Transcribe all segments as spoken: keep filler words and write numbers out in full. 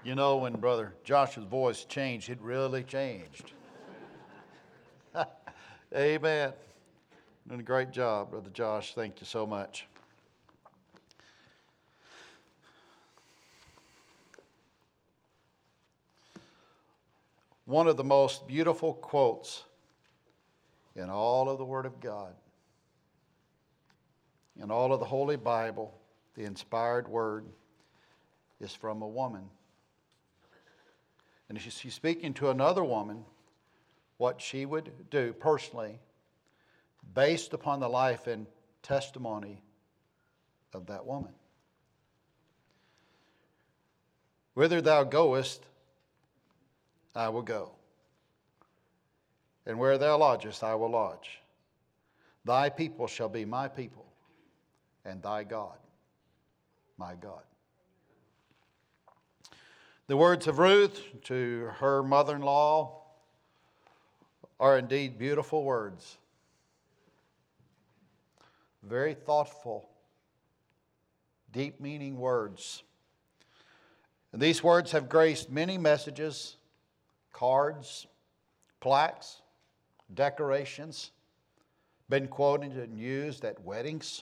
You know, when Brother Josh's voice changed, it really changed. Amen. Doing a great job, Brother Josh. Thank you so much. One of the most beautiful quotes in all of the Word of God, in all of the Holy Bible, the inspired Word, is from a woman. And she's speaking to another woman what she would do personally based upon the life and testimony of that woman. Whither thou goest, I will go. And where thou lodgest, I will lodge. Thy people shall be my people, and thy God, my God. The words of Ruth to her mother-in-law are indeed beautiful words. Very thoughtful, deep meaning words. And these words have graced many messages, cards, plaques, decorations, been quoted and used at weddings.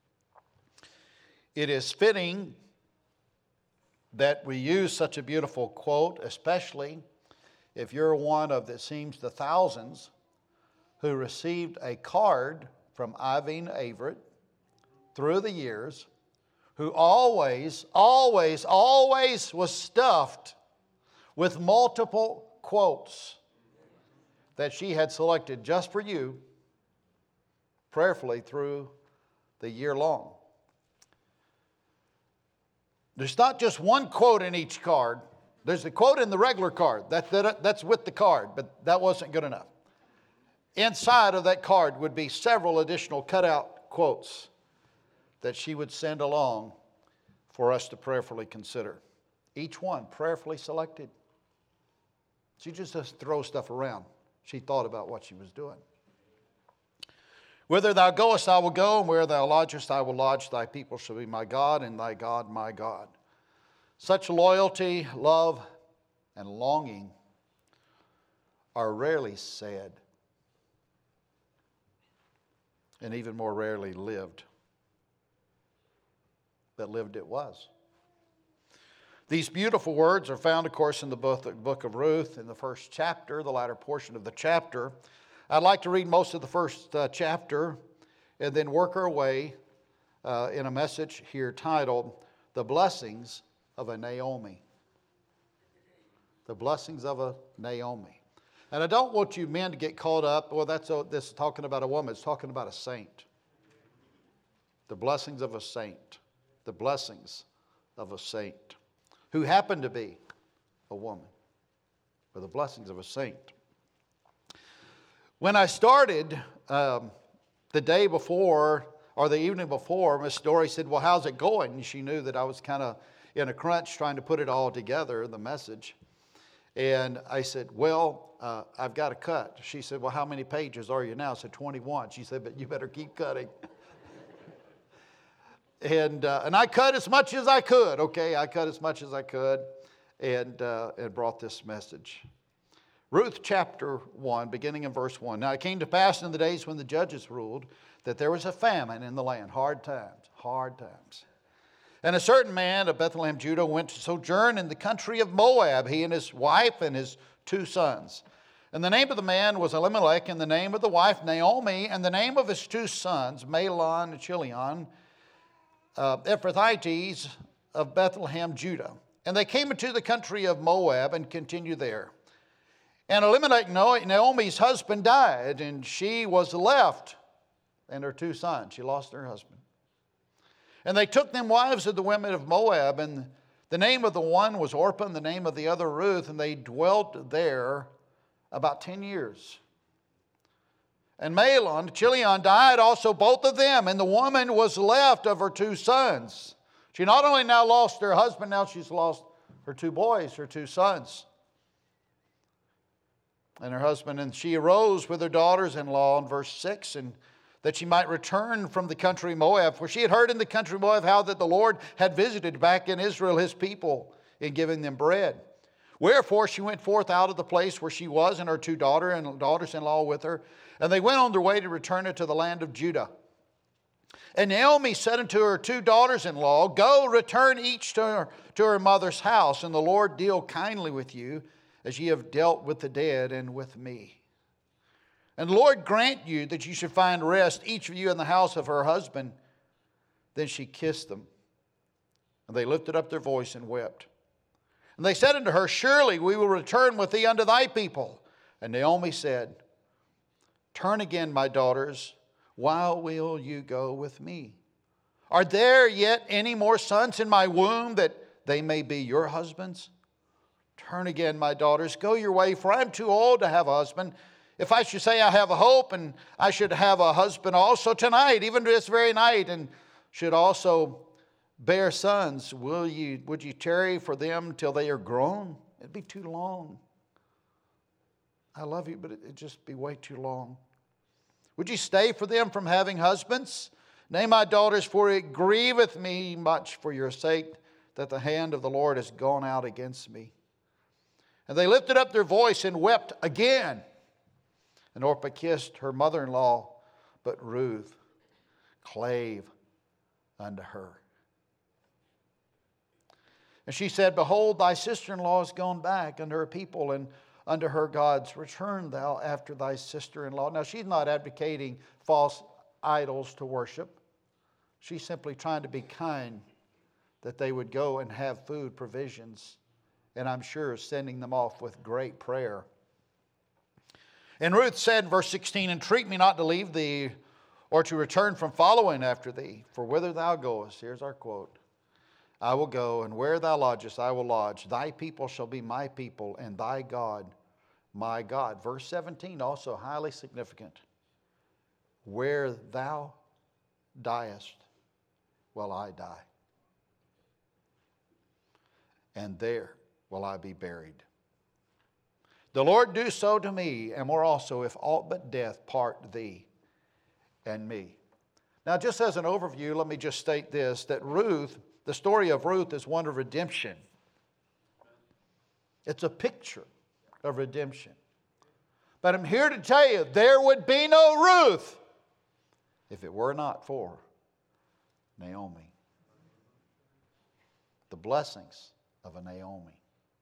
It is fitting that we use such a beautiful quote, especially if you're one of, it seems, the thousands who received a card from Irene Everett through the years, who always, always, always was stuffed with multiple quotes that she had selected just for you, prayerfully through the year long. There's not just one quote in each card. There's a quote in the regular card. That, that, that's with the card, but that wasn't good enough. Inside of that card would be several additional cutout quotes that she would send along for us to prayerfully consider. Each one prayerfully selected. She just doesn't throw stuff around. She thought about what she was doing. Whither thou goest, I will go, and where thou lodgest, I will lodge. Thy people shall be my God, and thy God my God. Such loyalty, love, and longing are rarely said, and even more rarely lived. But lived it was. These beautiful words are found, of course, in the book of Ruth, in the first chapter, the latter portion of the chapter. I'd like to read most of the first uh, chapter and then work our way uh, in a message here titled, The Blessings of a Naomi. The Blessings of a Naomi. And I don't want you men to get caught up, well, that's a, this is talking about a woman, it's talking about a saint. The blessings of a saint. The blessings of a saint who happened to be a woman. Or the blessings of a saint. When I started um, the day before or the evening before, Miss Dory said, well, how's it going? And she knew that I was kind of in a crunch trying to put it all together, the message. And I said, well, uh, I've got to cut. She said, well, how many pages are you now? I said, twenty-one. She said, but you better keep cutting. and uh, and I cut as much as I could, okay? I cut as much as I could and, uh, and brought this message. Ruth chapter one, beginning in verse one. Now it came to pass in the days when the judges ruled that there was a famine in the land. Hard times, hard times. And a certain man of Bethlehem, Judah, went to sojourn in the country of Moab, he and his wife and his two sons. And the name of the man was Elimelech, and the name of the wife Naomi, and the name of his two sons, Mahlon and Chilion, uh, Ephrathites of Bethlehem, Judah. And they came into the country of Moab and continued there. And Elimelech, Naomi's husband, died, and she was left, and her two sons. She lost her husband. And they took them wives of the women of Moab, and the name of the one was Orpah, and the name of the other Ruth, and they dwelt there about ten years. And Mahlon, Chilion, died also, both of them, and the woman was left of her two sons. She not only now lost her husband, now she's lost her two boys, her two sons. And her husband, and she arose with her daughters-in-law in verse six, and that she might return from the country of Moab. For she had heard in the country of Moab how that the Lord had visited back in Israel his people in giving them bread. Wherefore she went forth out of the place where she was, and her two daughter and daughters-in-law with her. And they went on their way to return into the land of Judah. And Naomi said unto her two daughters-in-law, Go, return each to her, to her mother's house, and the Lord deal kindly with you, as ye have dealt with the dead and with me. And the Lord grant you that you should find rest, each of you in the house of her husband. Then she kissed them. And they lifted up their voice and wept. And they said unto her, Surely we will return with thee unto thy people. And Naomi said, Turn again, my daughters, why will you go with me? Are there yet any more sons in my womb, that they may be your husbands? Turn again, my daughters, go your way, for I am too old to have a husband. If I should say I have a hope, and I should have a husband also tonight, even this very night, and should also bear sons, will you, would you tarry for them till they are grown? It'd be too long. I love you, but it'd just be way too long. Would you stay for them from having husbands? Nay, my daughters, for it grieveth me much for your sake that the hand of the Lord has gone out against me. And they lifted up their voice and wept again. And Orpah kissed her mother-in-law, but Ruth clave unto her. And she said, Behold, thy sister-in-law is gone back unto her people and unto her gods. Return thou after thy sister-in-law. Now, she's not advocating false idols to worship. She's simply trying to be kind, that they would go and have food, provisions, and I'm sure sending them off with great prayer. And Ruth said, verse sixteen, Entreat me not to leave thee, or to return from following after thee. For whither thou goest, here's our quote, I will go, and where thou lodgest, I will lodge. Thy people shall be my people, and thy God, my God. Verse seventeen, also highly significant. Where thou diest, will I die. And there will I be buried. The Lord do so to me, and more also, if aught but death part thee and me. Now, just as an overview, let me just state this, that Ruth, the story of Ruth is one of redemption. It's a picture of redemption. But I'm here to tell you, there would be no Ruth if it were not for Naomi. The blessings of a Naomi.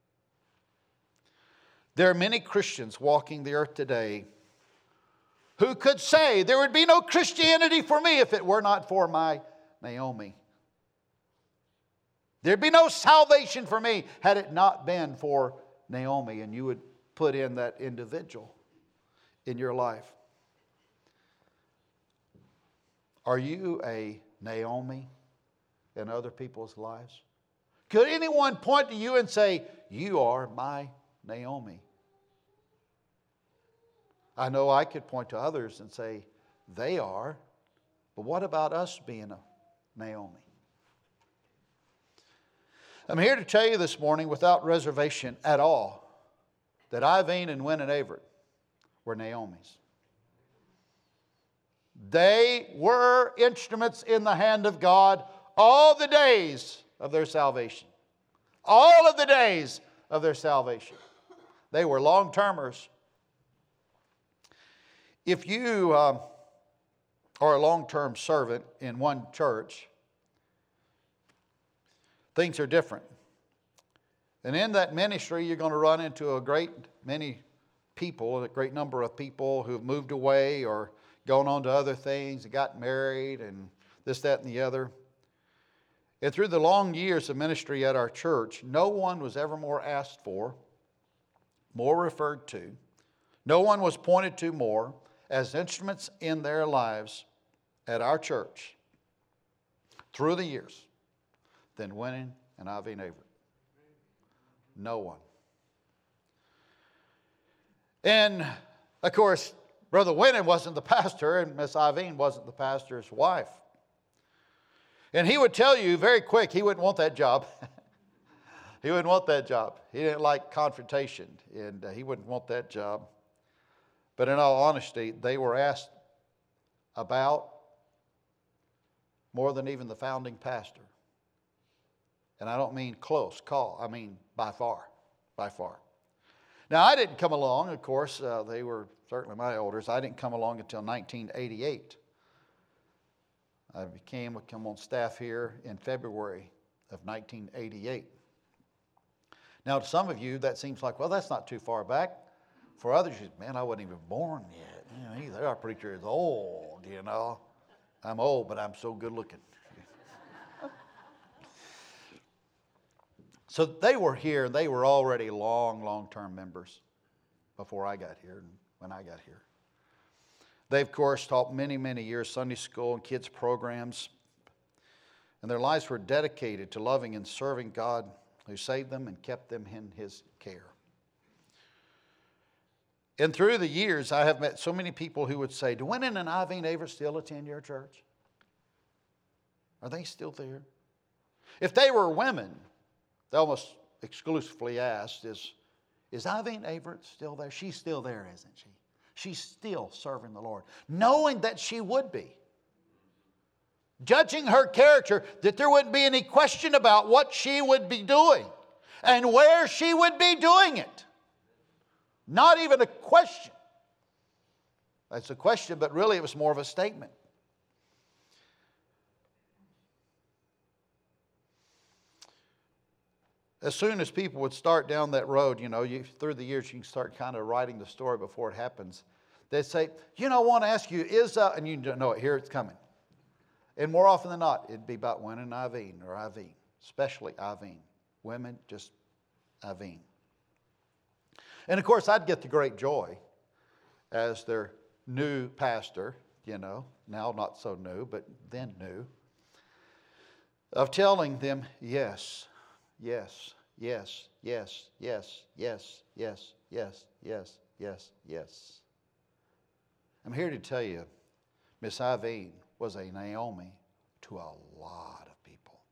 There are many Christians walking the earth today who could say, there would be no Christianity for me if it were not for my Naomi. There'd be no salvation for me had it not been for Naomi. And you would put in that individual in your life. Are you a Naomi in other people's lives? Could anyone point to you and say, you are my Naomi? I know I could point to others and say, they are. But what about us being a Naomi? I'm here to tell you this morning without reservation at all that Iveen and Wynn and Everett were Naomis. They were instruments in the hand of God all the days of their salvation. All of the days of their salvation. They were long-termers. If you uh, are a long-term servant in one church, things are different. And in that ministry, you're going to run into a great many people, a great number of people who have moved away or gone on to other things, and got married, and this, that, and the other. And through the long years of ministry at our church, no one was ever more asked for, more referred to. No one was pointed to more as instruments in their lives at our church through the years than Winnie and Iveen Everett. No one. And, of course, Brother Winnie wasn't the pastor, and Miss Iveen wasn't the pastor's wife. And he would tell you very quick he wouldn't want that job. He wouldn't want that job. He didn't like confrontation, and uh, he wouldn't want that job. But in all honesty, they were asked about more than even the founding pastor And I don't mean close call. I mean by far, by far. Now, I didn't come along, of course. Uh, they were certainly my elders. I didn't come along until nineteen eighty-eight. I became, come on staff here in February of nineteen eighty-eight. Now, to some of you, that seems like, well, that's not too far back. For others, you say, man, I wasn't even born yet. You know, either our preacher is old, you know. I'm old, but I'm so good looking. So they were here, and they were already long, long-term members before I got here and when I got here. They, of course, taught many, many years Sunday school and kids programs. And their lives were dedicated to loving and serving God who saved them and kept them in His care. And through the years, I have met so many people who would say, do Winnan and Iveen ever still attend your church? Are they still there? If they were women, they almost exclusively asked, is, is Iveen Averett still there? She's still there, isn't she? She's still serving the Lord, knowing that she would be. Judging her character, that there wouldn't be any question about what she would be doing and where she would be doing it. Not even a question. That's a question, but really it was more of a statement. As soon as people would start down that road, you know, you, through the years, you can start kind of writing the story before it happens. They'd say, you know, I want to ask you, is, uh, and you know it, here it's coming. And more often than not, it'd be about Winnan and Iveen, or Iveen, especially Iveen. Women, just Iveen. And of course, I'd get the great joy as their new pastor, you know, now not so new, but then new, of telling them, yes, yes, yes, yes, yes, yes, yes, yes, yes, yes, yes. I'm here to tell you, Miss Iveen was a Naomi to a lot of people.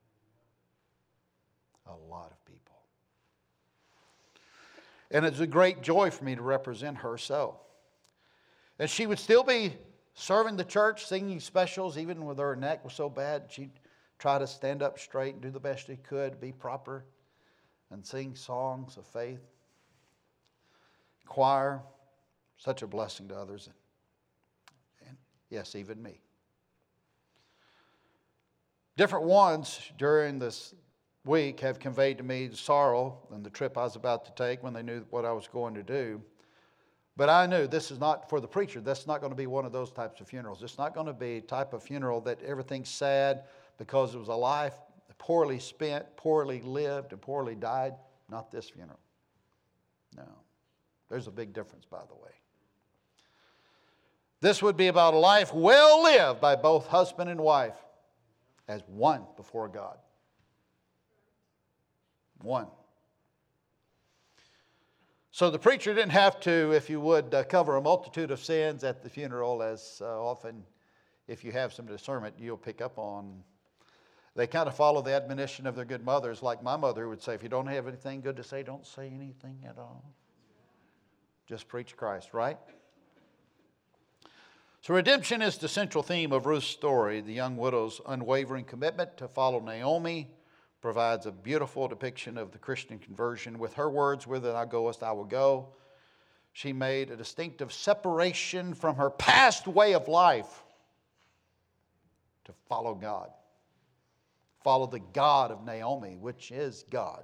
A lot of people. And it's a great joy for me to represent her so. And she would still be serving the church, singing specials, even when her neck was so bad. She'd try to stand up straight and do the best she could, be proper, and sing songs of faith. Choir, such a blessing to others. And yes, even me. Different ones during this week have conveyed to me the sorrow and the trip I was about to take when they knew what I was going to do. But I knew this is not for the preacher. That's not going to be one of those types of funerals. It's not going to be a type of funeral that everything's sad because it was a life poorly spent, poorly lived, and poorly died. Not this funeral. No. There's a big difference, by the way. This would be about a life well lived by both husband and wife as one before God. One. So the preacher didn't have to, if you would, uh, cover a multitude of sins at the funeral, as uh, often, if you have some discernment, you'll pick up on. They kind of follow the admonition of their good mothers, like my mother would say, if you don't have anything good to say, don't say anything at all. Just preach Christ, right? So redemption is the central theme of Ruth's story. The young widow's unwavering commitment to follow Naomi provides a beautiful depiction of the Christian conversion. With her words, whither thou goest, I will go. She made a distinctive separation from her past way of life to follow God. Follow the God of Naomi, which is God.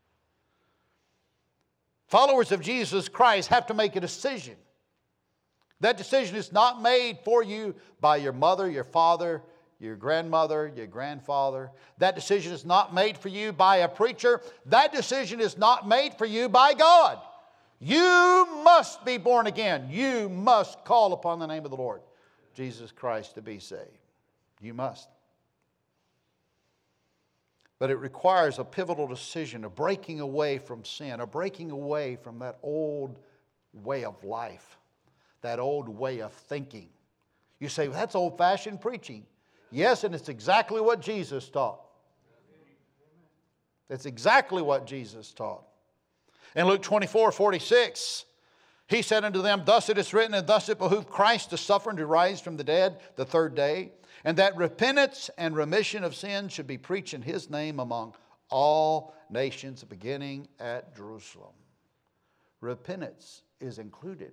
Followers of Jesus Christ have to make a decision. That decision is not made for you by your mother, your father, your grandmother, your grandfather. That decision is not made for you by a preacher. That decision is not made for you by God. You must be born again. You must call upon the name of the Lord Jesus Christ to be saved. You must. But it requires a pivotal decision, a breaking away from sin, a breaking away from that old way of life, that old way of thinking. You say, well, that's old-fashioned preaching. Yes, and it's exactly what Jesus taught. It's exactly what Jesus taught. In Luke twenty-four forty-six, He said unto them, thus it is written, and thus it behooved Christ to suffer and to rise from the dead the third day, and that repentance and remission of sins should be preached in His name among all nations, beginning at Jerusalem. Repentance is included.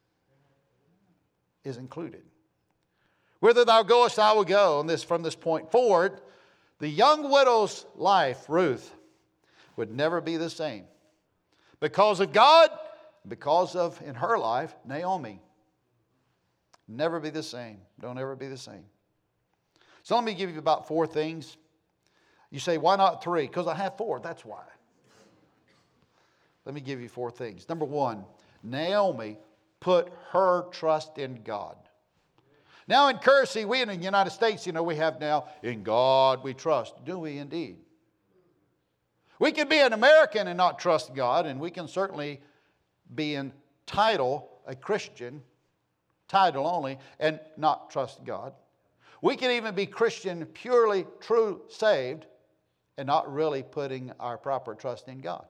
Is included. Whither thou goest, I will go. And this, from this point forward, the young widow's life, Ruth, would never be the same. Because of God, because of, in her life, Naomi. Never be the same. Don't ever be the same. So let me give you about four things. You say, why not three? Because I have four, that's why. Let me give you four things. Number one, Naomi put her trust in God. Now in Kersey, we in the United States, you know, we have now, in God we trust. Do we indeed? We can be an American and not trust God, and we can certainly be in title, a Christian, title only, and not trust God. We can even be Christian, purely true, saved, and not really putting our proper trust in God.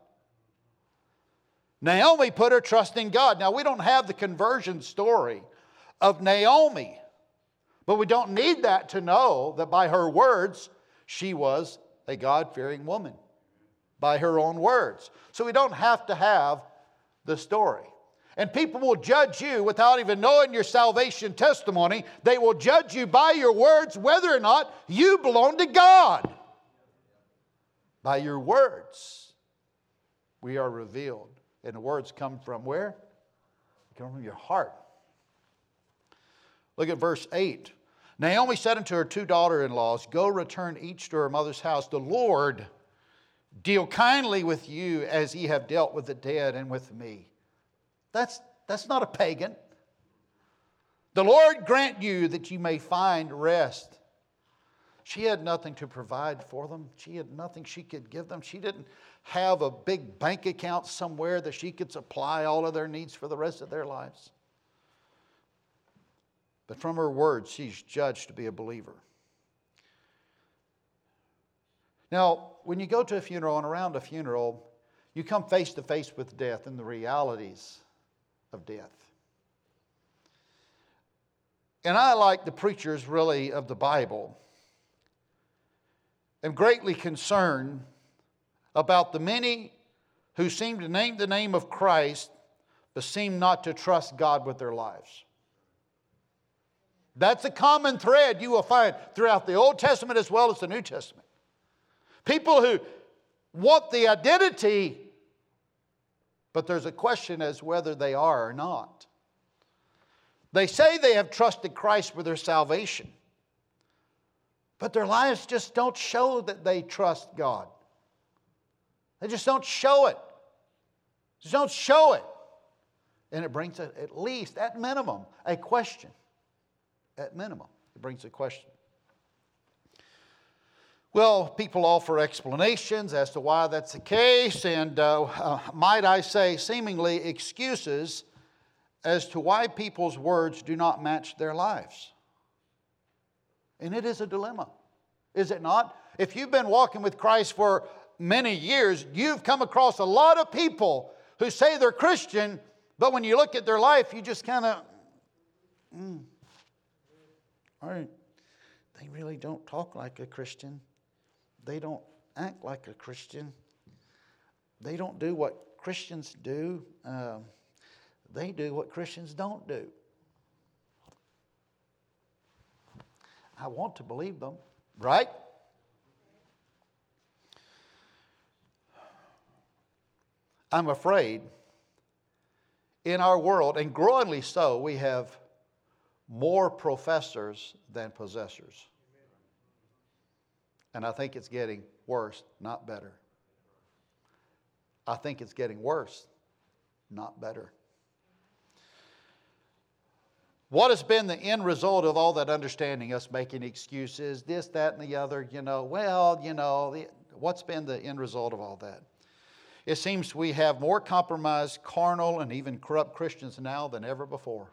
Naomi put her trust in God. Now, we don't have the conversion story of Naomi, but we don't need that to know that by her words, she was a God-fearing woman. By her own words. So we don't have to have the story. And people will judge you without even knowing your salvation testimony. They will judge you by your words whether or not you belong to God. By your words, we are revealed. And the words come from where? They come from your heart. Look at verse eight. Naomi said unto her two daughter-in-laws, go return each to her mother's house. The Lord deal kindly with you as ye have dealt with the dead and with me. That's, that's not a pagan. The Lord grant you that you may find rest. She had nothing to provide for them. She had nothing she could give them. She didn't have a big bank account somewhere that she could supply all of their needs for the rest of their lives. But from her words, she's judged to be a believer. Now, when you go to a funeral and around a funeral, you come face to face with death and the realities of death. And I, like the preachers really of the Bible, am greatly concerned about the many who seem to name the name of Christ but seem not to trust God with their lives. That's a common thread you will find throughout the Old Testament as well as the New Testament. People who want the identity, but there's a question as whether they are or not. They say they have trusted Christ with their salvation, but their lives just don't show that they trust God. They just don't show it. Just don't show it. And it brings a, at least, at minimum, a question. At minimum, it brings a question. Well, people offer explanations as to why that's the case, and uh, uh, might I say, seemingly excuses as to why people's words do not match their lives. And it is a dilemma, is it not? If you've been walking with Christ for many years, you've come across a lot of people who say they're Christian, but when you look at their life, you just kind of, mm, all right, they really don't talk like a Christian. They don't act like a Christian. They don't do what Christians do. Uh, they do what Christians don't do. I want to believe them, right? I'm afraid in our world, and growingly so, we have more professors than possessors. And I think it's getting worse, not better. I think it's getting worse, not better. What has been the end result of all that understanding, us making excuses, this, that, and the other, you know, well, you know, the, what's been the end result of all that? It seems we have more compromised, carnal, and even corrupt Christians now than ever before.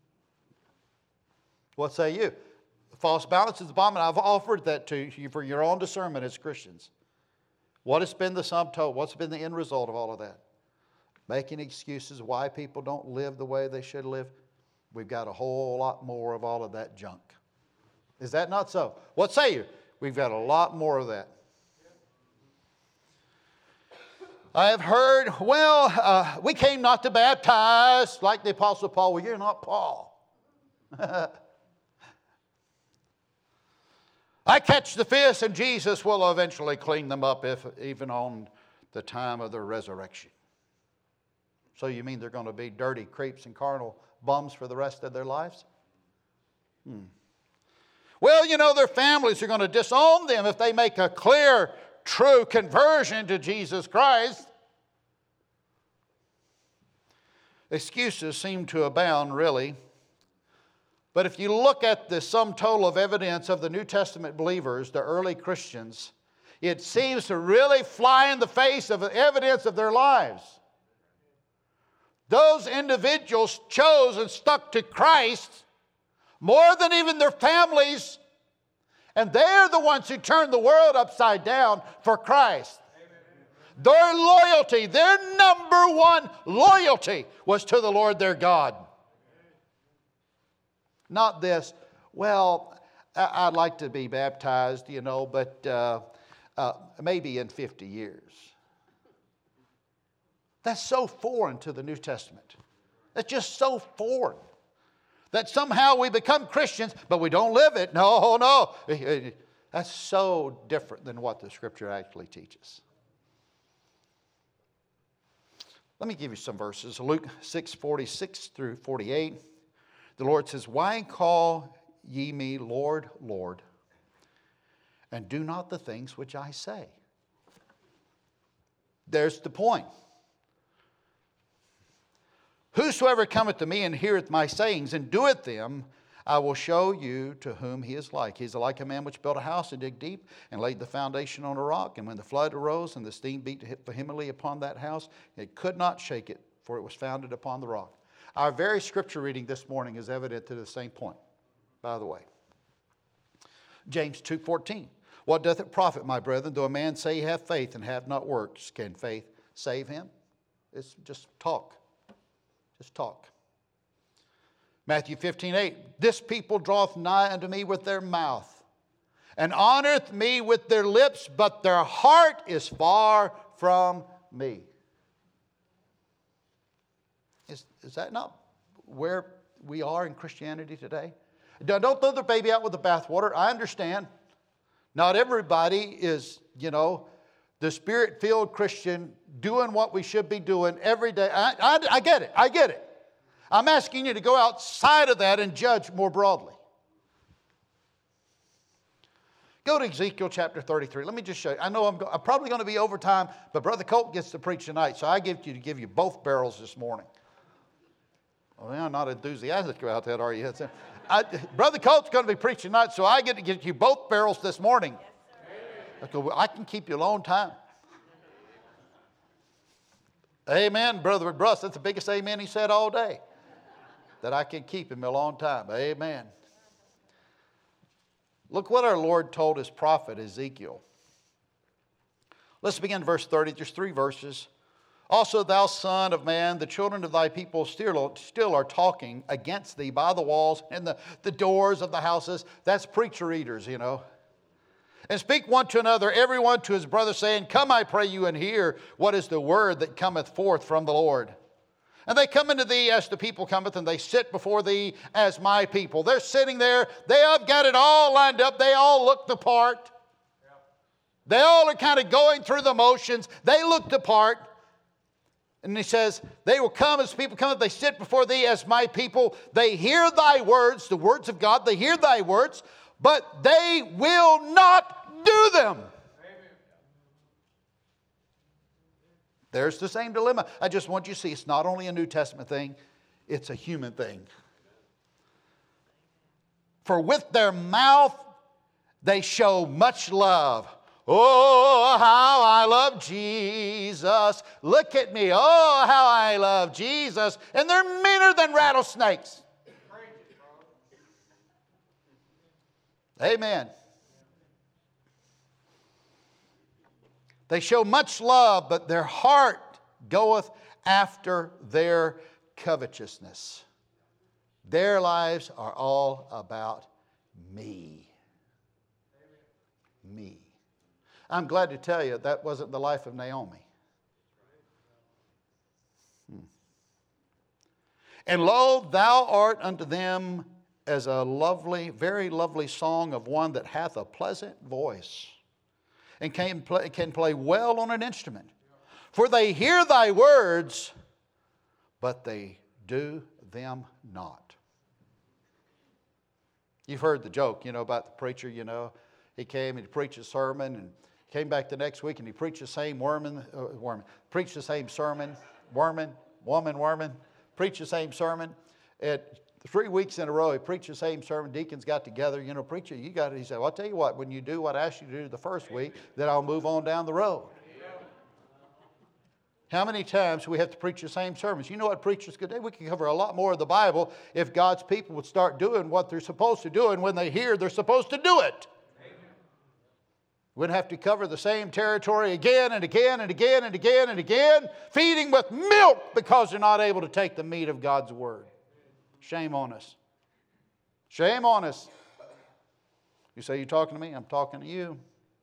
What say you? False balance is the bomb, and I've offered that to you for your own discernment as Christians. What has been the sum total? What's been the end result of all of that? Making excuses why people don't live the way they should live. We've got a whole lot more of all of that junk. Is that not so? What say you? We've got a lot more of that. I have heard, well, uh, we came not to baptize, like the Apostle Paul. Well, you're not Paul. I catch the fish, and Jesus will eventually clean them up, if even on the time of the resurrection. So you mean they're going to be dirty creeps and carnal bums for the rest of their lives? Hmm. Well, you know, their families are going to disown them if they make a clear, true conversion to Jesus Christ. Excuses seem to abound, really. But if you look at the sum total of evidence of the New Testament believers, the early Christians, it seems to really fly in the face of the evidence of their lives. Those individuals chose and stuck to Christ more than even their families. And they're the ones who turned the world upside down for Christ. Amen. Their loyalty, their number one loyalty was to the Lord their God. Not this, well, I'd like to be baptized, you know, but uh, uh, maybe in fifty years. That's so foreign to the New Testament. That's just so foreign. That somehow we become Christians, but we don't live it. No, no. That's so different than what the Scripture actually teaches. Let me give you some verses. Luke six, forty-six through forty-eight. The Lord says, why call ye me Lord, Lord, and do not the things which I say? There's the point. Whosoever cometh to me and heareth my sayings and doeth them, I will show you to whom he is like. He is like a man which built a house and digged deep and laid the foundation on a rock. And when the flood arose and the steam beat vehemently upon that house, it could not shake it, for it was founded upon the rock. Our very scripture reading this morning is evident to the same point, by the way. James two fourteen. What doth it profit, my brethren, though a man say he have faith and have not works? Can faith save him? It's just talk. Just talk. Matthew fifteen eight. This people draweth nigh unto me with their mouth, and honoreth me with their lips, but their heart is far from me. Is, is that not where we are in Christianity today? Don't throw the baby out with the bathwater. I understand. Not everybody is, you know, the Spirit-filled Christian doing what we should be doing every day. I, I, I get it. I get it. I'm asking you to go outside of that and judge more broadly. Go to Ezekiel chapter thirty-three. Let me just show you. I know I'm, go- I'm probably going to be over time, but Brother Colt gets to preach tonight, so I give you to give you both barrels this morning. Well, I'm not enthusiastic about that, are you? It's a, I, Brother Colt's going to be preaching tonight, so I get to get you both barrels this morning. Yes, I, go, well, I can keep you a long time. Amen, Brother Bruss. That's the biggest amen he said all day. That I can keep him a long time. Amen. Look what our Lord told his prophet Ezekiel. Let's begin in verse thirty, just three verses. Also, thou son of man, the children of thy people still, still are talking against thee by the walls and the, the doors of the houses. That's preacher readers, you know. And speak one to another, every one to his brother, saying, come, I pray you, and hear what is the word that cometh forth from the Lord. And they come unto thee as the people cometh, and they sit before thee as my people. They're sitting there. They have got it all lined up. They all look the part. They all are kind of going through the motions. They look the part. And he says, they will come as people come, they sit before thee as my people. They hear thy words, the words of God. They hear thy words, but they will not do them. Amen. There's the same dilemma. I just want you to see it's not only a New Testament thing, it's a human thing. For with their mouth they show much love. Oh, how I love Jesus. Look at me. Oh, how I love Jesus. And they're meaner than rattlesnakes. Amen. They show much love, but their heart goeth after their covetousness. Their lives are all about me. Me. I'm glad to tell you that wasn't the life of Naomi. And lo, thou art unto them as a lovely, very lovely song of one that hath a pleasant voice, and can play, can play well on an instrument. For they hear thy words, but they do them not. You've heard the joke, you know, about the preacher, you know. He came and he preached a sermon, and came back the next week and he preached the same worming, uh, worming, preached the same sermon, worming, woman, worming, preached the same sermon. At three weeks in a row, he preached the same sermon. Deacons got together, you know, preacher, you got it. He said, well, I'll tell you what, when you do what I asked you to do the first week, then I'll move on down the road. How many times do we have to preach the same sermons? You know what preachers could do? We could cover a lot more of the Bible if God's people would start doing what they're supposed to do, and when they hear, they're supposed to do it. We wouldn't have to cover the same territory again and again and again and again and again, feeding with milk because they're not able to take the meat of God's Word. Shame on us. Shame on us. You say, you talking to me? I'm talking to you.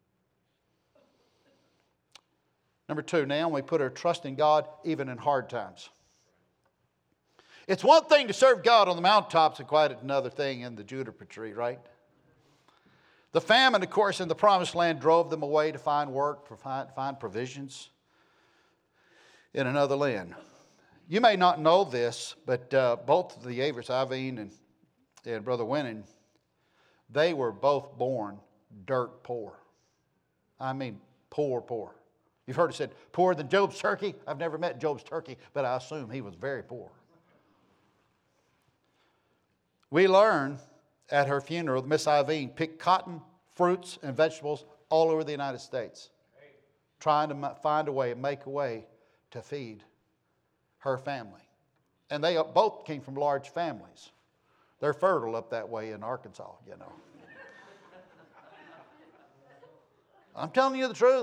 Number two, Naomi put her trust in God even in hard times. It's one thing to serve God on the mountaintops and quite another thing in the juniper tree, right? The famine, of course, in the promised land drove them away to find work, to find, find provisions in another land. You may not know this, but uh, both the Avers, Iveen and, and Brother Winnan, they were both born dirt poor. I mean, poor, poor. You've heard it said, poorer than Job's turkey. I've never met Job's turkey, but I assume he was very poor. We learn at her funeral, Miss Iveen picked cotton, fruits, and vegetables all over the United States, trying to find a way, make a way to feed her family. And they both came from large families. They're fertile up that way in Arkansas, you know. I'm telling you the truth.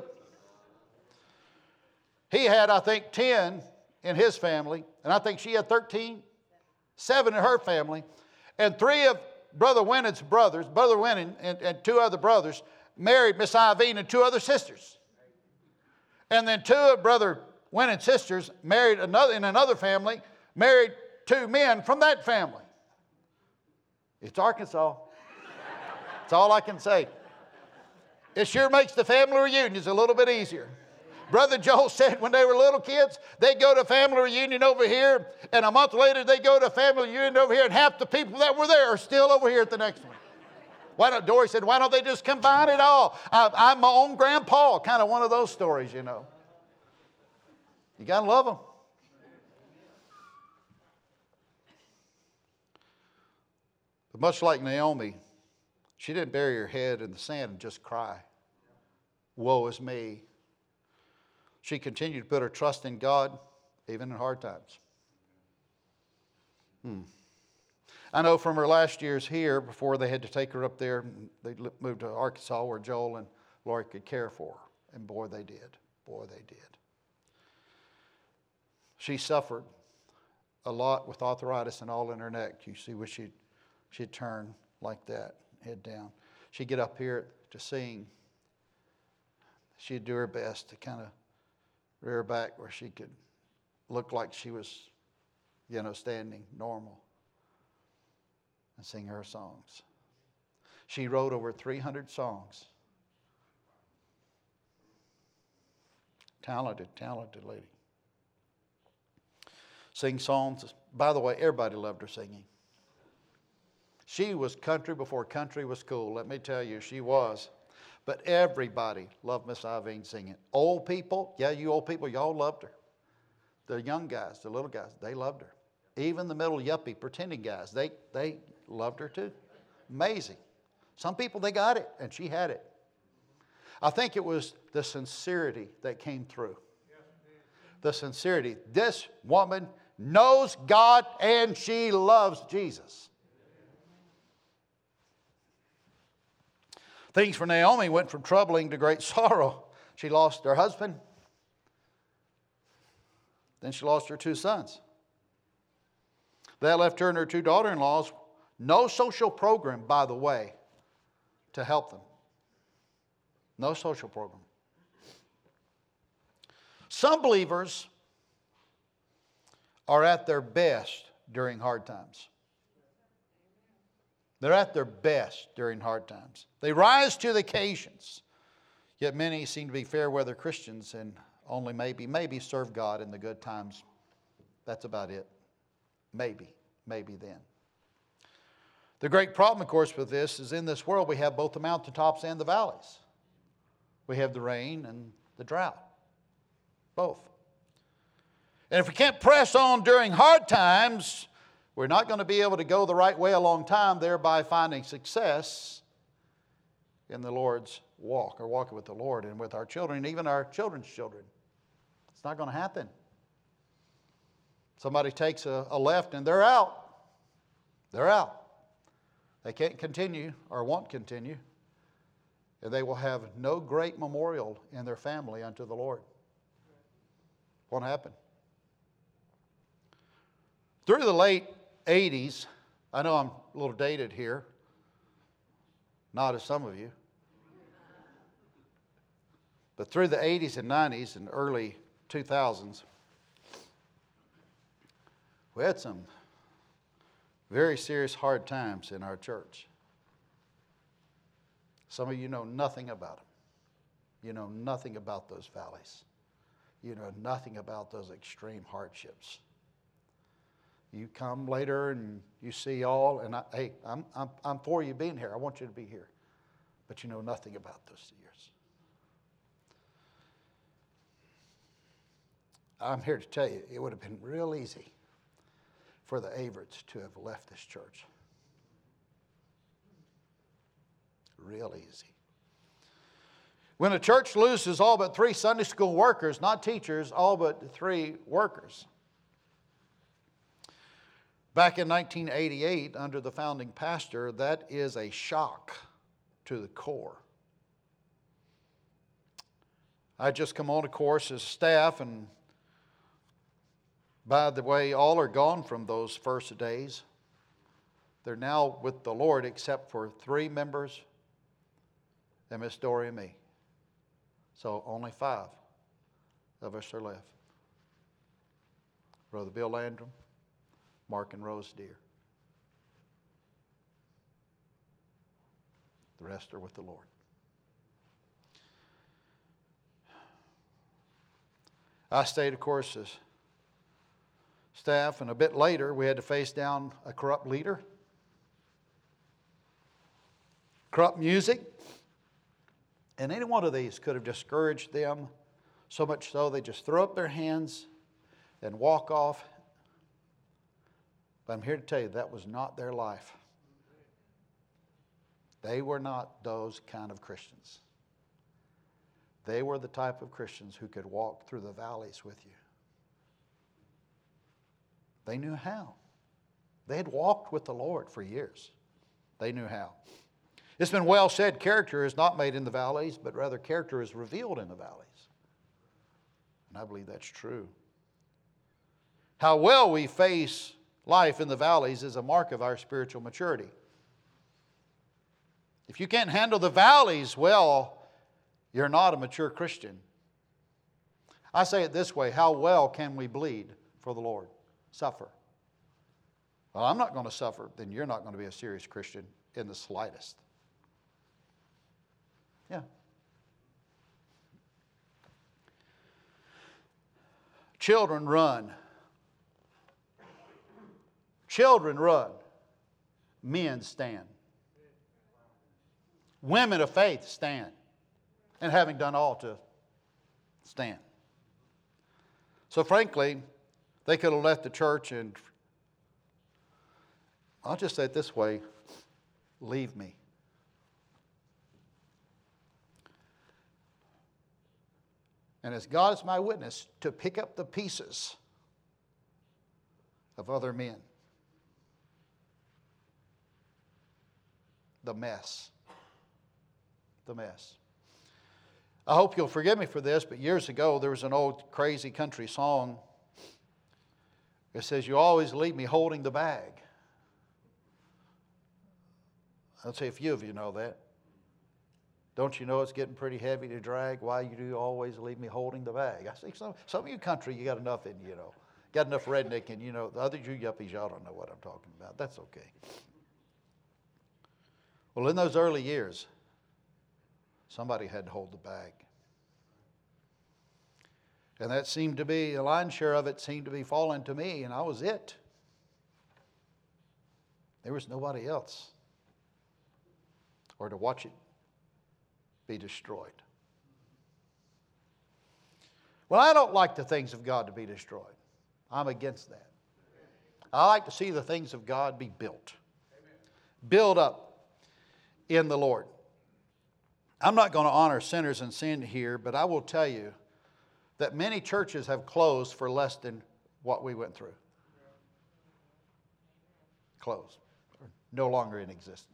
He had, I think, ten in his family, and I think she had thirteen, seven in her family, and three of Brother Winnan's brothers, Brother Winnan and, and two other brothers, married Miss Iveen and two other sisters. And then two of Brother Winnan's sisters married another in another family, married two men from that family. It's Arkansas. That's all I can say. It sure makes the family reunions a little bit easier. Brother Joel said when they were little kids, they'd go to a family reunion over here, and a month later they'd go to a family reunion over here, and half the people that were there are still over here at the next one. Why don't, Dory said, why don't they just combine it all? I, I'm my own grandpa, kind of one of those stories, you know. You got to love them. But much like Naomi, she didn't bury her head in the sand and just cry. Woe is me. She continued to put her trust in God, even in hard times. Hmm. I know from her last years here, before they had to take her up there, they moved to Arkansas where Joel and Lori could care for her. And boy, they did. Boy, they did. She suffered a lot with arthritis and all in her neck. You see where she'd, she'd turn like that, head down. She'd get up here to sing. She'd do her best to kind of rear back where she could look like she was, you know, standing normal and sing her songs. She wrote over three hundred songs. Talented, talented lady. Sing songs. By the way, everybody loved her singing. She was country before country was cool. Let me tell you, she was. But everybody loved Miss Iveen singing. Old people, yeah, you old people, y'all loved her. The young guys, the little guys, they loved her. Even the middle yuppie pretending guys, they, they loved her too. Amazing. Some people, they got it, and she had it. I think it was the sincerity that came through. The sincerity. This woman knows God and she loves Jesus. Things for Naomi went from troubling to great sorrow. She lost her husband. Then she lost her two sons. That left her and her two daughter-in-laws no social program, by the way, to help them. No social program. Some believers are at their best during hard times. They're at their best during hard times. They rise to the occasions. Yet many seem to be fair weather Christians and only maybe, maybe serve God in the good times. That's about it. Maybe, maybe then. The great problem, of course, with this is in this world we have both the mountaintops and the valleys. We have the rain and the drought. Both. And if we can't press on during hard times, we're not going to be able to go the right way a long time, thereby finding success in the Lord's walk, or walking with the Lord and with our children, even our children's children. It's not going to happen. Somebody takes a, a left and they're out. They're out. They can't continue or won't continue. And they will have no great memorial in their family unto the Lord. Won't happen. Through the late eighties, I know I'm a little dated here, not as some of you, but through the eighties and nineties and early two thousands, we had some very serious hard times in our church. Some of you know nothing about them. You know nothing about those valleys. You know nothing about those extreme hardships. You come later and you see all, and I, hey, I'm, I'm, I'm for you being here. I want you to be here. But you know nothing about those years. I'm here to tell you, it would have been real easy for the Averets to have left this church. Real easy. When a church loses all but three Sunday school workers, not teachers, all but three workers. Back in nineteen eighty-eight, under the founding pastor, that is a shock to the core. I just come on a course as staff, and by the way, all are gone from those first days. They're now with the Lord except for three members and Miss Dory and me. So only five of us are left. Brother Bill Landrum, Mark and Rose Deere. The rest are with the Lord. I stayed, of course, as staff, and a bit later we had to face down a corrupt leader, corrupt music, and any one of these could have discouraged them so much so they just throw up their hands and walk off. But I'm here to tell you that was not their life. They were not those kind of Christians. They were the type of Christians who could walk through the valleys with you. They knew how. They had walked with the Lord for years. They knew how. It's been well said, character is not made in the valleys, but rather character is revealed in the valleys. And I believe that's true. How well we face life in the valleys is a mark of our spiritual maturity. If you can't handle the valleys well, you're not a mature Christian. I say it this way, how well can we bleed for the Lord? Suffer. Well, I'm not going to suffer, then you're not going to be a serious Christian in the slightest. Yeah. Children run. Children run. Men stand. Women of faith stand. And having done all to stand. So frankly, they could have left the church and, I'll just say it this way, leave me. And as God is my witness, to pick up the pieces of other men. The mess. The mess. I hope you'll forgive me for this, but years ago there was an old crazy country song. It says, you always leave me holding the bag. I'll say a few of you know that. Don't you know it's getting pretty heavy to drag? Why you do always leave me holding the bag? I say, some, some of you country, you got enough in you, you know. Got enough redneck and you know, the other you yuppies, y'all don't know what I'm talking about. That's okay. Well, in those early years, somebody had to hold the bag. And that seemed to be, a lion's share of it seemed to be falling to me, and I was it. There was nobody else. Or to watch it be destroyed. Well, I don't like the things of God to be destroyed. I'm against that. I like to see the things of God be built. Build up in the Lord. I'm not going to honor sinners and sin here, but I will tell you that many churches have closed for less than what we went through. Closed. No longer in existence.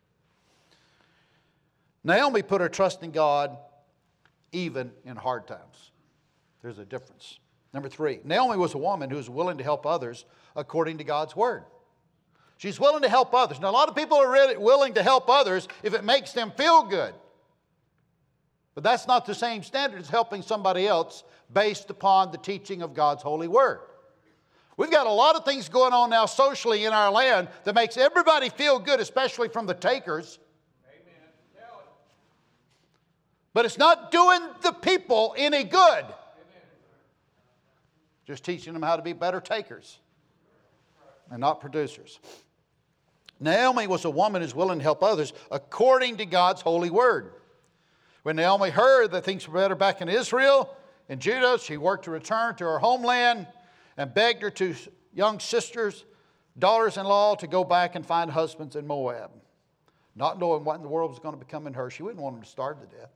Naomi put her trust in God even in hard times. There's a difference. Number three, Naomi was a woman who was willing to help others according to God's word. She's willing to help others. Now, a lot of people are really willing to help others if it makes them feel good. But that's not the same standard as helping somebody else based upon the teaching of God's holy word. We've got a lot of things going on now socially in our land that makes everybody feel good, especially from the takers. Amen. But it's not doing the people any good. Amen. Just teaching them how to be better takers and not producers. Naomi was a woman who's willing to help others according to God's holy word. When Naomi heard that things were better back in Israel and Judah, she worked to return to her homeland and begged her two young sisters, daughters-in-law, to go back and find husbands in Moab. Not knowing what in the world was going to become in her, she wouldn't want them to starve to death.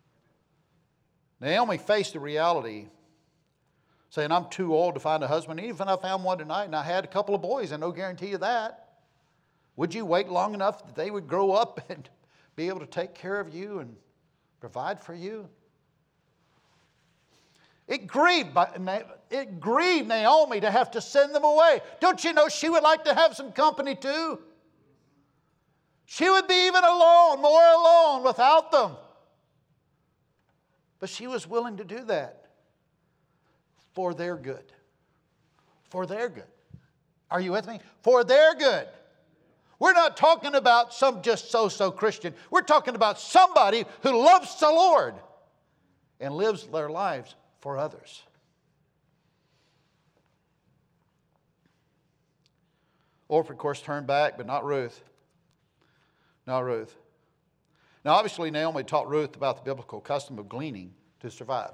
Naomi faced the reality, saying, I'm too old to find a husband. Even if I found one tonight and I had a couple of boys, and no guarantee of that. Would you wait long enough that they would grow up and be able to take care of you and provide for you? It grieved, it grieved Naomi to have to send them away. Don't you know she would like to have some company too? She would be even alone, more alone without them. But she was willing to do that for their good. For their good. Are you with me? For their good. We're not talking about some just so-so Christian. We're talking about somebody who loves the Lord and lives their lives for others. Orpah, of course, turned back, but not Ruth. Not Ruth. Now, obviously, Naomi taught Ruth about the biblical custom of gleaning to survive.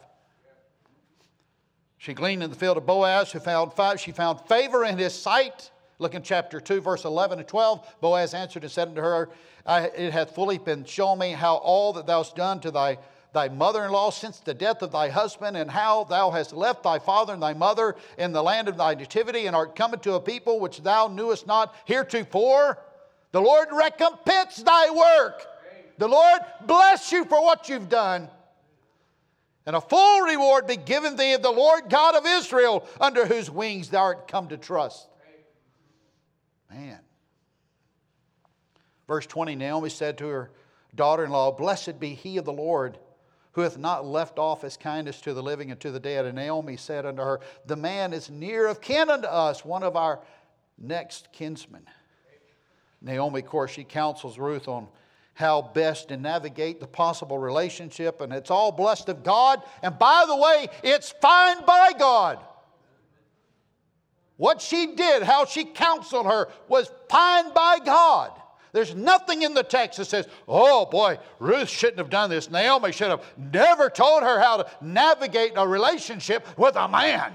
She gleaned in the field of Boaz, who found five. She found favor in his sight. Look in chapter two, verse eleven and twelve. Boaz answered and said unto her, It hath fully been shown me how all that thou hast done to thy, thy mother-in-law since the death of thy husband, and how thou hast left thy father and thy mother in the land of thy nativity, and art come to a people which thou knewest not heretofore. The Lord recompense thy work. The Lord bless you for what you've done. And a full reward be given thee of the Lord God of Israel, under whose wings thou art come to trust. Man. Verse twenty, Naomi said to her daughter-in-law, Blessed be he of the Lord, who hath not left off his kindness to the living and to the dead. And Naomi said unto her, The man is near of kin unto us, one of our next kinsmen. Naomi, of course, she counsels Ruth on how best to navigate the possible relationship, and it's all blessed of God. And by the way, it's fine by God. What she did, how she counseled her, was fine by God. There's nothing in the text that says, oh boy, Ruth shouldn't have done this. Naomi should have never told her how to navigate a relationship with a man.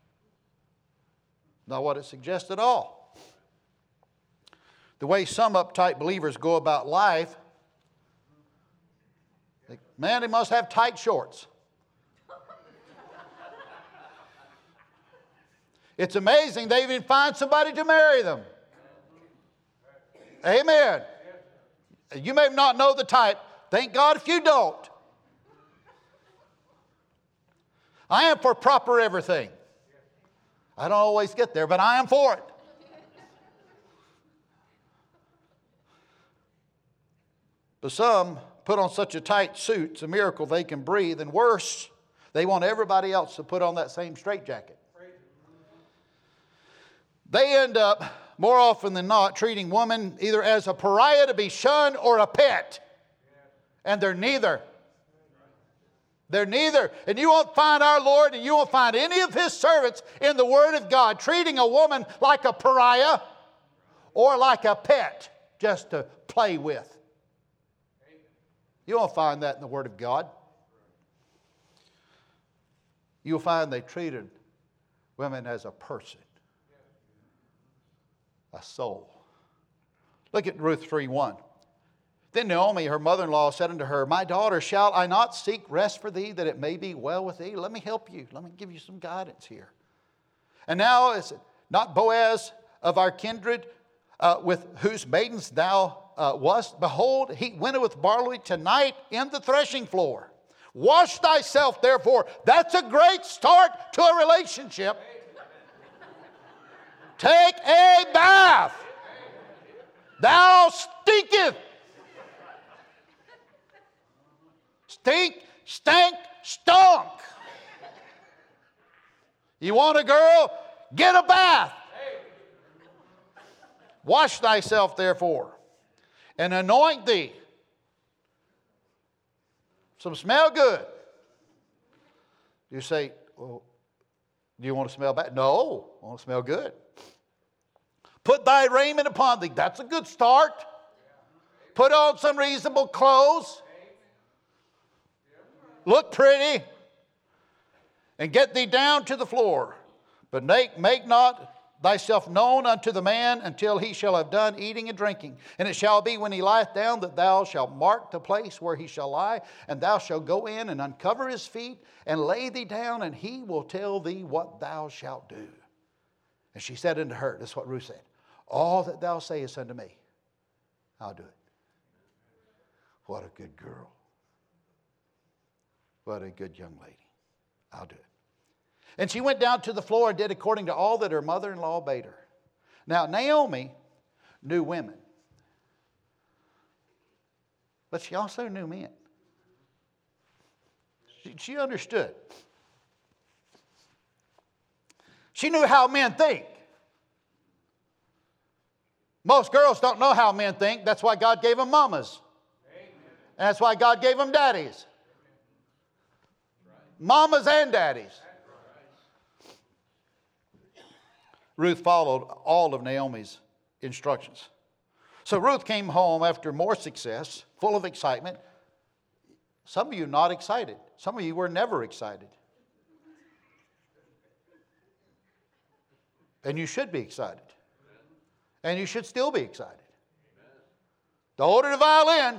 Not what it suggests at all. The way some uptight believers go about life, man, he must have tight shorts. It's amazing they even find somebody to marry them. Amen. You may not know the type. Thank God if you don't. I am for proper everything. I don't always get there, but I am for it. But some put on such a tight suit, it's a miracle they can breathe, and worse, they want everybody else to put on that same straitjacket. they end up, more often than not, treating women either as a pariah to be shunned or a pet. And they're neither. They're neither. And you won't find our Lord, and you won't find any of His servants in the Word of God treating a woman like a pariah or like a pet just to play with. You won't find that in the Word of God. You'll find they treated women as a person, a soul. Look at Ruth three one. Then Naomi, her mother-in-law, said unto her, My daughter, shall I not seek rest for thee, that it may be well with thee? Let me help you. Let me give you some guidance here. And now is it not Boaz of our kindred, uh, with whose maidens thou uh, wast? Behold, he went with barley tonight in the threshing floor. Wash thyself, therefore. That's a great start to a relationship. Take a bath. Thou stinketh. Stink, stank, stunk. You want a girl? Get a bath. Wash thyself, therefore, and anoint thee. Some smell good. You say, well, do you want to smell bad? No, I want to smell good. Put thy raiment upon thee. That's a good start. Put on some reasonable clothes. Look pretty. And get thee down to the floor. But make, make not thyself known unto the man until he shall have done eating and drinking. And it shall be when he lieth down that thou shalt mark the place where he shall lie, and thou shalt go in and uncover his feet and lay thee down, and he will tell thee what thou shalt do. And she said unto her, this is what Ruth said, all that thou sayest unto me, I'll do it. What a good girl. What a good young lady. I'll do it. And she went down to the floor and did according to all that her mother-in-law bade her. Now, Naomi knew women. But she also knew men. She, she understood. She knew how men think. Most girls don't know how men think. That's why God gave them mamas. And that's why God gave them daddies. Mamas and daddies. Ruth followed all of Naomi's instructions. So Ruth came home after more success, full of excitement. Some of you not excited. Some of you were never excited. And you should be excited. And you should still be excited. Don't order the violin.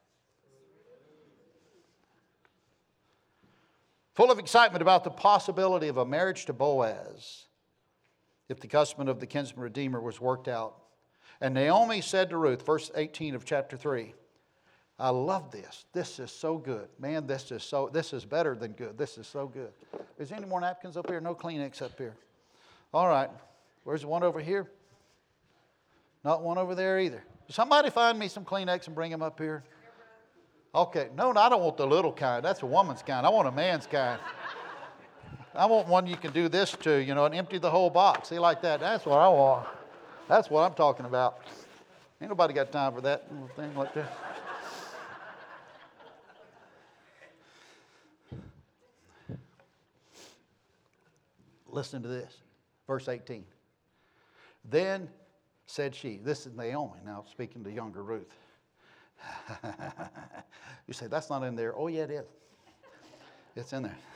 Full of excitement about the possibility of a marriage to Boaz, if the custom of the kinsman redeemer was worked out. And Naomi said to Ruth, verse eighteen of chapter three, I love this. This is so good. Man, this is so, this is better than good. This is so good. Is there any more napkins up here? No Kleenex up here. All right. Where's the one over here? Not one over there either. Somebody find me some Kleenex and bring them up here. Okay. No, no, I don't want the little kind. That's a woman's kind. I want a man's kind. I want one you can do this to, you know, and empty the whole box. See, like that. That's what I want. That's what I'm talking about. Ain't nobody got time for that little thing like that. Listen to this. Verse eighteen. Then said she, this is Naomi now speaking to younger Ruth. You say, that's not in there. Oh, yeah, it is. It's in there.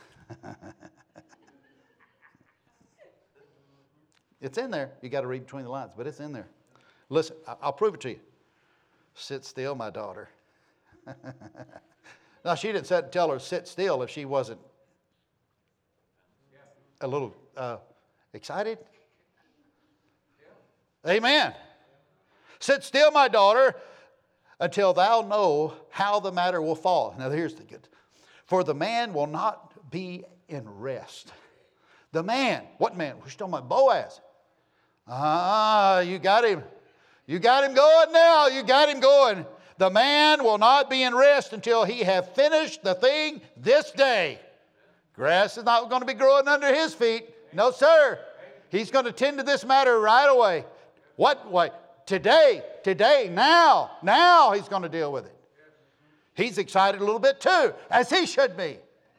It's in there. You got to read between the lines, but it's in there. Listen, I'll prove it to you. Sit still, my daughter. Now, she didn't sit, tell her sit still if she wasn't a little uh, excited. Amen. Sit still, my daughter, until thou know how the matter will fall. Now, here's the good. For the man will not be in rest. The man, what man? We're talking about Boaz. Ah, you got him. You got him going now. You got him going. The man will not be in rest until he have finished the thing this day. Grass is not going to be growing under his feet. No, sir. He's going to tend to this matter right away. What way? Today, today, now, now He's going to deal with it. He's excited a little bit too, as he should be.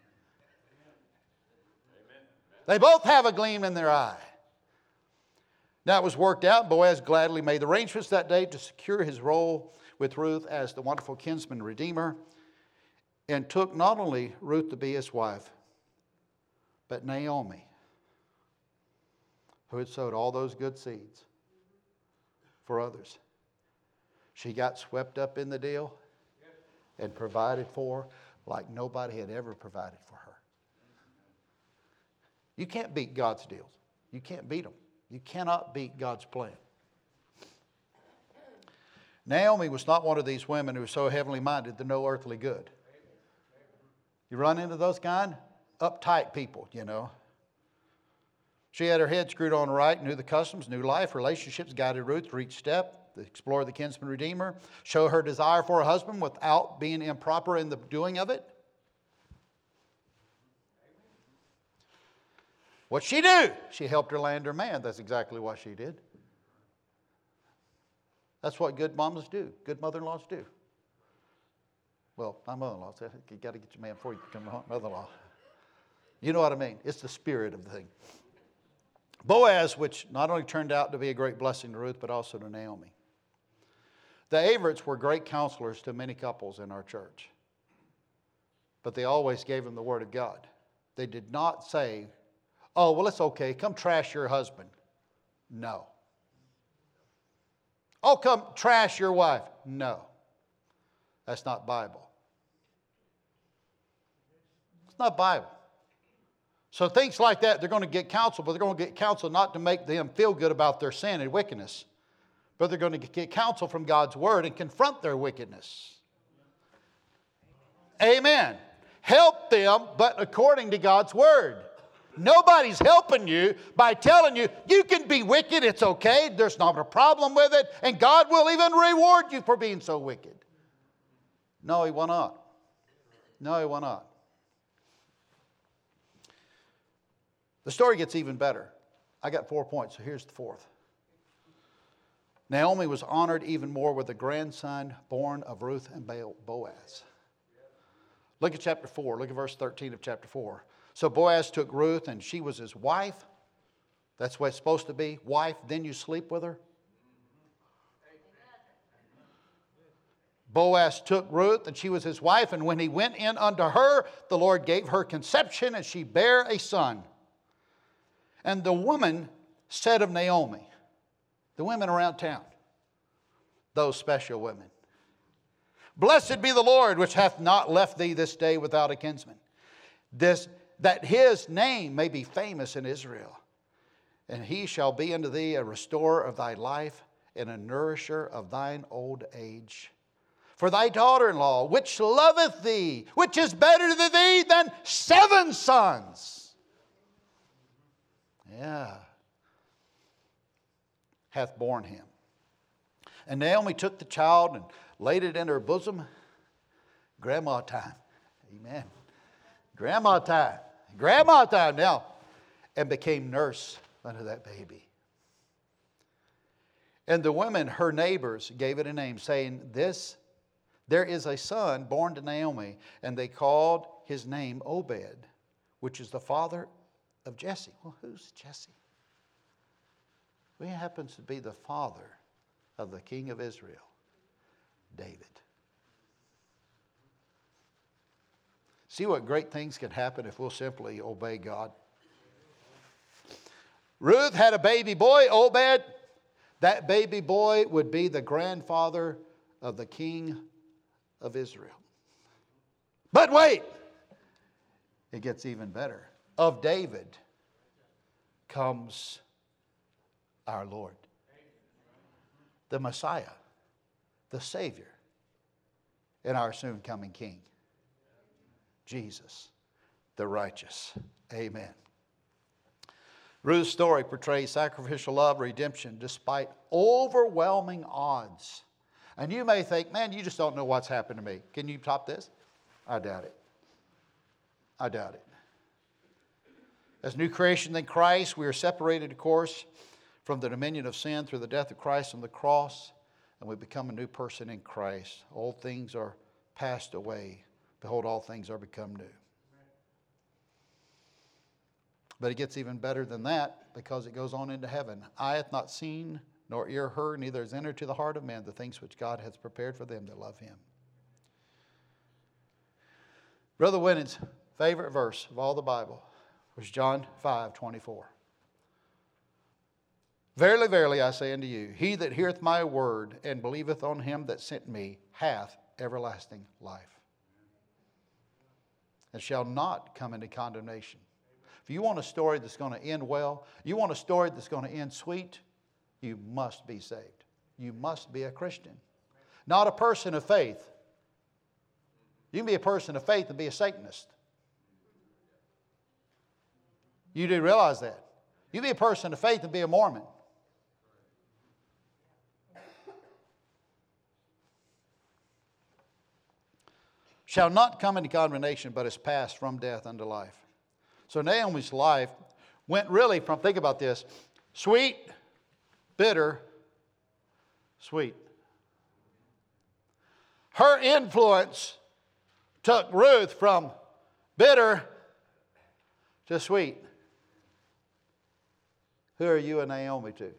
They both have a gleam in their eye. Now it was worked out. Boaz gladly made the arrangements that day to secure his role with Ruth as the wonderful kinsman redeemer, and took not only Ruth to be his wife, but Naomi, who had sowed all those good seeds for others. She got swept up in the deal and provided for like nobody had ever provided for her. You can't beat God's deals. You can't beat them. You cannot beat God's plan. Naomi was not one of these women who were so heavenly minded to no earthly good. You run into those kind? Uptight people, you know. She had her head screwed on right, knew the customs, knew life, relationships, guided Ruth through each step, to explore the kinsman redeemer, show her desire for a husband without being improper in the doing of it. What'd she do? She helped her land her man. That's exactly what she did. That's what good mamas do, good mother-in-laws do. Well, my mother-in-law said, you got to get your man before you become a mother-in-law. You know what I mean? It's the spirit of the thing. Boaz, which not only turned out to be a great blessing to Ruth, but also to Naomi. The Averets were great counselors to many couples in our church. But they always gave them the Word of God. They did not say, oh, well, it's okay. Come trash your husband. No. Oh, come trash your wife. No. That's not Bible. It's not Bible. So things like that, they're going to get counsel, but they're going to get counsel not to make them feel good about their sin and wickedness, but they're going to get counsel from God's Word and confront their wickedness. Amen. Help them, but according to God's Word. Nobody's helping you by telling you, you can be wicked, it's okay, there's not a problem with it, and God will even reward you for being so wicked. No, He will not. No, He will not. The story gets even better. I got four points, so here's the fourth. Naomi was honored even more with a grandson born of Ruth and Boaz. Look at chapter four. Look at verse thirteen of chapter four. So Boaz took Ruth, and she was his wife. That's what it's supposed to be. Wife, then you sleep with her. Boaz took Ruth, and she was his wife. And when he went in unto her, the Lord gave her conception, and she bare a son. And the woman said of Naomi, the women around town, those special women, blessed be the Lord, which hath not left thee this day without a kinsman. This that his name may be famous in Israel. And he shall be unto thee a restorer of thy life and a nourisher of thine old age. For thy daughter-in-law, which loveth thee, which is better to thee than seven sons. Yeah. Hath borne him. And Naomi took the child and laid it in her bosom. Grandma time. Amen. Grandma time. Grandma time now. And became nurse unto that baby. And the women, her neighbors, gave it a name, saying, This, there is a son born to Naomi. And they called his name Obed, which is the father of Jesse. Well, who's Jesse? Well, he happens to be the father of the king of Israel, David. See what great things can happen if we'll simply obey God. Ruth had a baby boy, Obed. That baby boy would be the grandfather of the king of Israel. But wait, it gets even better. Of David comes our Lord, the Messiah, the Savior, and our soon coming King, Jesus, the righteous. Amen. Ruth's story portrays sacrificial love, redemption, despite overwhelming odds. And you may think, man, you just don't know what's happened to me. Can you top this? I doubt it. I doubt it. As new creation in Christ, we are separated, of course, from the dominion of sin through the death of Christ on the cross, and we become a new person in Christ. Old things are passed away. Behold, all things are become new. But it gets even better than that, because it goes on into heaven. Eye hath not seen, nor ear heard, neither has entered to the heart of man the things which God hath prepared for them that love Him. Brother Winnen's favorite verse of all the Bible was John five twenty-four. Verily, verily, I say unto you, he that heareth my word and believeth on him that sent me hath everlasting life, and shall not come into condemnation. If you want a story that's going to end well, you want a story that's going to end sweet, you must be saved. You must be a Christian. Not a person of faith. You can be a person of faith and be a Satanist. You do realize that. You can be a person of faith and be a Mormon. Shall not come into condemnation, but is passed from death unto life. So Naomi's life went really from, think about this, sweet, bitter, sweet. Her influence took Ruth from bitter to sweet. Who are you a Naomi to?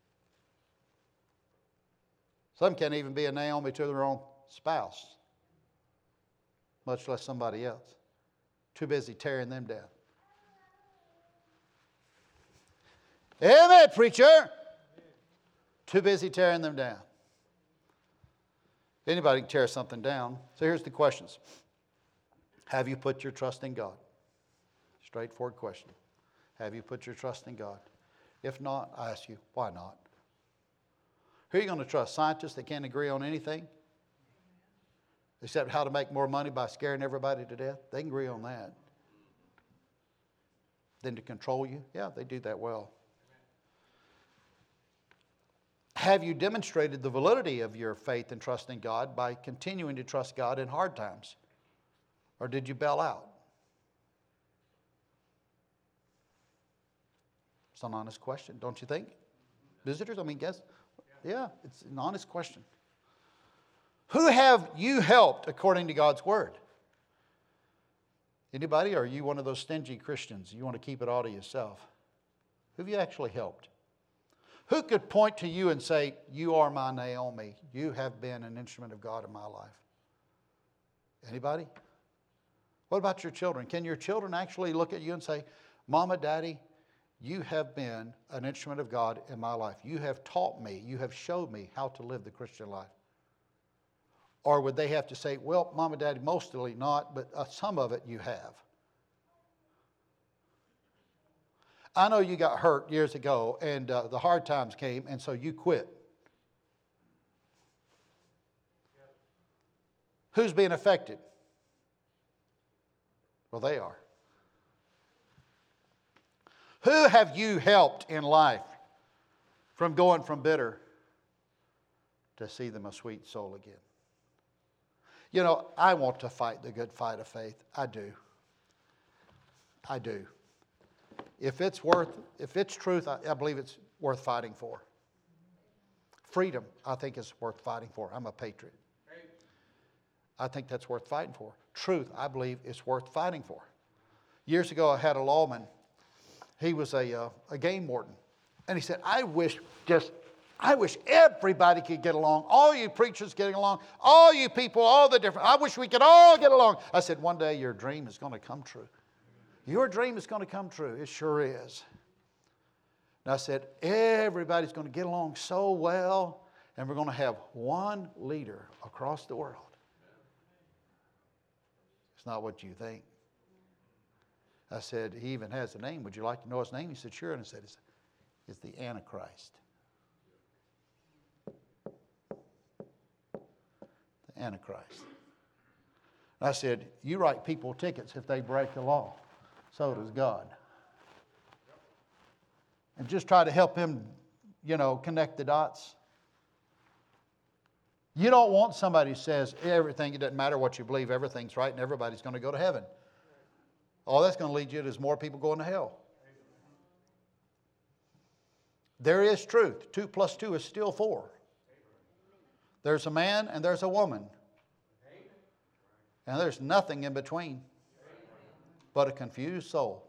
Some can't even be a Naomi to their own spouse, much less somebody else. Too busy tearing them down. Amen, preacher. Too busy tearing them down. Anybody can tear something down. So here's the questions. Have you put your trust in God? Straightforward question. Have you put your trust in God? If not, I ask you, why not? Who are you going to trust? Scientists that can't agree on anything? Except how to make more money by scaring everybody to death? They can agree on that. Then to control you? Yeah, they do that well. Have you demonstrated the validity of your faith and trust in God by continuing to trust God in hard times? Or did you bail out? It's an honest question, don't you think? Visitors, I mean, guess. Yeah, it's an honest question. Who have you helped according to God's word? Anybody? Or are you one of those stingy Christians? You want to keep it all to yourself? Who have you actually helped? Who could point to you and say, you are my Naomi. You have been an instrument of God in my life? Anybody? What about your children? Can your children actually look at you and say, Mama, Daddy, you have been an instrument of God in my life. You have taught me. You have showed me how to live the Christian life. Or would they have to say, well, Mama, Daddy, mostly not, but uh, some of it you have. I know you got hurt years ago, and uh, the hard times came, and so you quit. Who's being affected? Well, they are. Who have you helped in life from going from bitter to see them a sweet soul again? You know, I want to fight the good fight of faith. I do. I do. If it's worth, if it's truth, I, I believe it's worth fighting for. Freedom, I think, is worth fighting for. I'm a patriot. I think that's worth fighting for. Truth, I believe, is worth fighting for. Years ago, I had a lawman. He was a, uh, a game warden. And he said, I wish just, I wish everybody could get along. All you preachers getting along. All you people, all the different, I wish we could all get along. I said, one day your dream is going to come true. Your dream is going to come true. It sure is. And I said, everybody's going to get along so well, and we're going to have one leader across the world. It's not what you think. I said, he even has a name. Would you like to know his name? He said, sure. And I said, it's, it's the Antichrist. The Antichrist. And I said, you write people tickets if they break the law. So does God. And just try to help him, you know, connect the dots. You don't want somebody who says everything, it doesn't matter what you believe, everything's right and everybody's going to go to heaven. All that's going to lead you to is more people going to hell. There is truth. Two plus two is still four. There's a man and there's a woman. And there's nothing in between but a confused soul.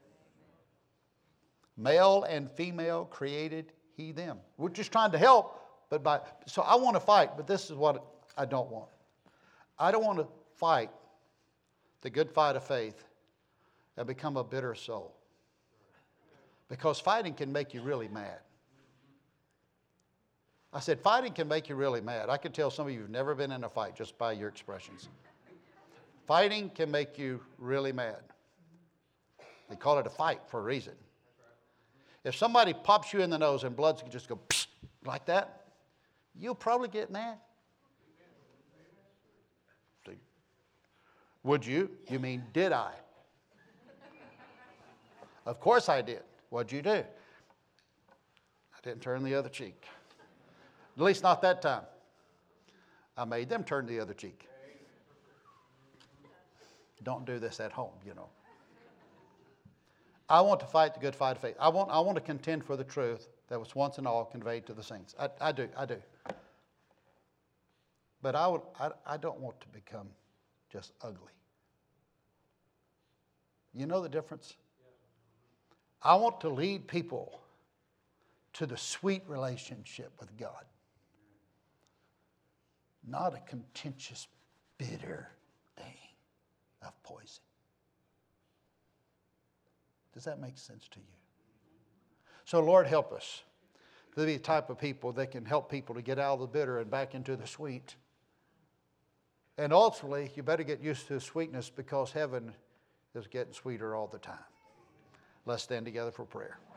Male and female created he them. We're just trying to help, but by so I want to fight, but this is what I don't want. I don't want to fight the good fight of faith and become a bitter soul. Because fighting can make you really mad. I said fighting can make you really mad. I can tell some of you have never been in a fight just by your expressions. Fighting can make you really mad. They call it a fight for a reason. If somebody pops you in the nose and blood can just go psh, like that, you'll probably get mad. See? Would you? You mean, did I? Of course I did. What'd you do? I didn't turn the other cheek. At least not that time. I made them turn the other cheek. Don't do this at home, you know. I want to fight the good fight of faith. I want, I want to contend for the truth that was once and all conveyed to the saints. I, I do, I do. But I, would, I, I don't want to become just ugly. You know the difference? I want to lead people to the sweet relationship with God. Not a contentious, bitter thing of poison. Does that make sense to you? So, Lord, help us to be the type of people that can help people to get out of the bitter and back into the sweet. And ultimately, you better get used to the sweetness because heaven is getting sweeter all the time. Let's stand together for prayer.